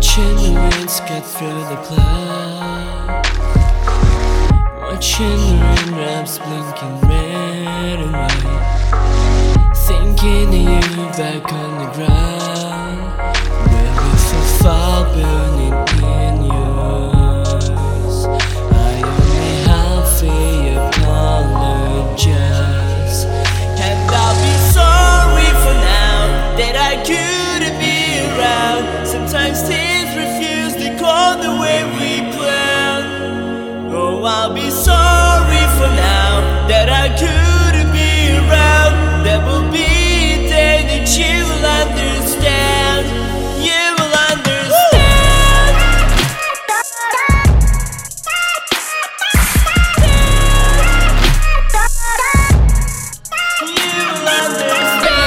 Watching the winds cut through the clouds, watching the raindrops blinking red and white, thinking of you back on the ground, where we so far burning in yours. I only halfway apologize, and I'll be sorry for now that I couldn't be around. Sometimes things refuse to go the way we planned. Oh, I'll be sorry for now that I couldn't be around. There will be a day that you will understand. You will understand. You will understand.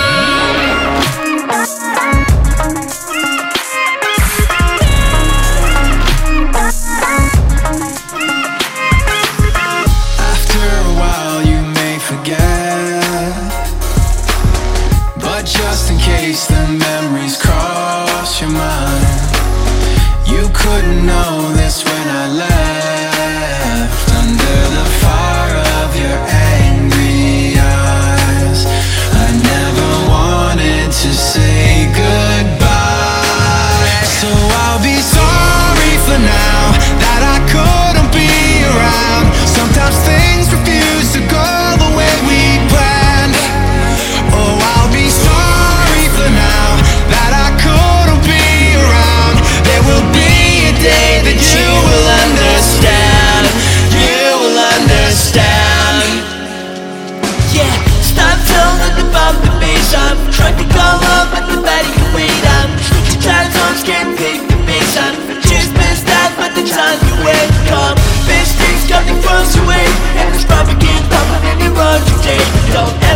Just in case the memories cross your mind, you couldn't know this when I left. Under the fire of your angry eyes, I never wanted to say goodbye. So I'll be sorry for now that I couldn't be around. Sometimes things refuse to go the way we planned. Oh, I'll be sorry for now that I couldn't be around. There will be a day that you will understand. You will understand. Yeah, stop telling about the bass. I'm trying to call up at the body you wait. I'm switching time zones, can't pick the bass. I'm just missed out, but the time you wait. Come, best things coming across your way, and it's probably getting popping in your wrong today. Don't